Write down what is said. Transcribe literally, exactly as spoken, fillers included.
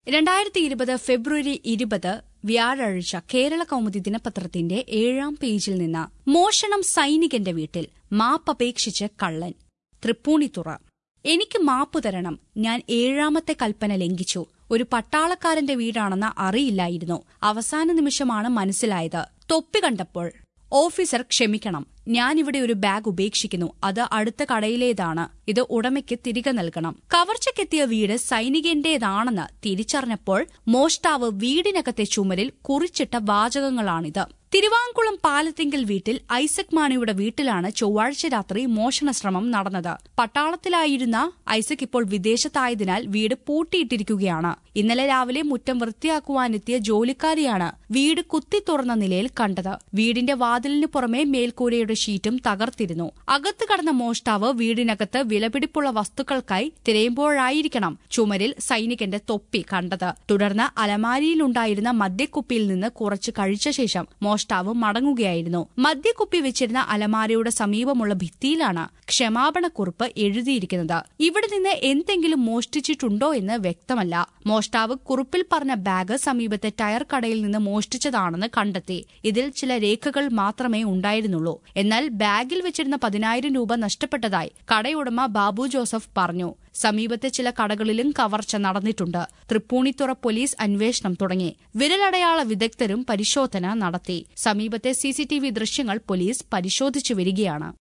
രണ്ടായിരത്തി ഇരുപത് ഫെബ്രുവരി ഇരുപത് വ്യാഴാഴ്ച കേരള കൗമുദി ദിനപത്രത്തിന്റെ ഏഴാം പേജിൽ നിന്ന് മോഷണം സൈനികന്റെ വീട്ടിൽ മാപ്പപേക്ഷിച്ച് കള്ളൻ. തൃപ്പൂണിത്തുറ. എനിക്ക് മാപ്പു തരണം, ഞാൻ ഏഴാമത്തെ കൽപ്പന ലംഘിച്ചു. ഒരു പട്ടാളക്കാരന്റെ വീടാണെന്ന് അറിയില്ലായിരുന്നു. അവസാന നിമിഷമാണ് മനസ്സിലായത്. തൊപ്പി കണ്ടപ്പോൾ ഓഫീസർ ക്ഷമിക്കണം, ഞാനിവിടെ ഒരു ബാഗ് ഉപേക്ഷിക്കുന്നു. അത് അടുത്ത കടയിലേതാണ്. ഇത് ഉടമയ്ക്ക് തിരികെ നൽകണം. കവർച്ചയ്ക്കെത്തിയ വീട് സൈനികന്റേതാണെന്ന് തിരിച്ചറിഞ്ഞപ്പോൾ മോഷ്ടാവ് വീടിനകത്തെ ചുമരിൽ കുറിച്ചിട്ട വാചകങ്ങളാണിത്. തിരുവാങ്കുളം പാലത്തിങ്കൽ വീട്ടിൽ ഐസക് മാണിയുടെ വീട്ടിലാണ് ചൊവ്വാഴ്ച രാത്രി മോഷണശ്രമം നടന്നത്. പട്ടാളത്തിലായിരുന്ന ഐസക് ഇപ്പോൾ വിദേശത്തായതിനാൽ വീട് പൂട്ടിയിട്ടിരിക്കുകയാണ്. ഇന്നലെ രാവിലെ മുറ്റം വൃത്തിയാക്കുവാനെത്തിയ ജോലിക്കാരിയാണ് വീട് കുത്തി തുറന്ന നിലയിൽ കണ്ടത്. വീടിന്റെ വാതിലിന് പുറമെ മേൽക്കൂരയുടെ ഷീറ്റും തകർത്തിരുന്നു. അകത്ത് കടന്ന മോഷ്ടാവ് വീടിനകത്ത് വിലപിടിപ്പുള്ള വസ്തുക്കൾക്കായി തിരയുമ്പോഴായിരിക്കണം ചുമരിൽ സൈനികന്റെ തൊപ്പി കണ്ടത്. തുടർന്ന് അലമാരിയിലുണ്ടായിരുന്ന മദ്യക്കുപ്പിയിൽ നിന്ന് കുറച്ച് കഴിച്ച ശേഷം മോഷ്ടാവ് മടങ്ങുകയായിരുന്നു. മദ്യക്കുപ്പി വെച്ചിരുന്ന അലമാരയുടെ സമീപമുള്ള ഭിത്തിയിലാണ് ക്ഷമാപണക്കുറിപ്പ് എഴുതിയിരിക്കുന്നത്. ഇവിടെ നിന്ന് എന്തെങ്കിലും മോഷ്ടിച്ചിട്ടുണ്ടോ എന്ന് വ്യക്തമല്ല. മോഷ്ടാവ് കുറിപ്പിൽ പറഞ്ഞ ബാഗ് സമീപത്തെ ടയർ കടയിൽ നിന്ന് മോഷ്ടിച്ചതാണെന്ന് കണ്ടെത്തി. ഇതിൽ ചില രേഖകൾ മാത്രമേ ഉണ്ടായിരുന്നുള്ളൂ. എന്നാൽ ബാഗിൽ വെച്ചിരുന്ന പതിനായിരം രൂപ നഷ്ടപ്പെട്ടതായി കടയുടമ ബാബു ജോസഫ് പറഞ്ഞു. സമീപത്തെ ചില കടകളിലും കവർച്ച നടന്നിട്ടുണ്ട്. തൃപ്പൂണിത്തുറ പോലീസ് അന്വേഷണം തുടങ്ങി. വിരലടയാള വിദഗ്ധരും പരിശോധന നടത്തി. സമീപത്തെ സിസിടിവി ദൃശ്യങ്ങൾ പോലീസ് പരിശോധിച്ചു വരികയാണ്.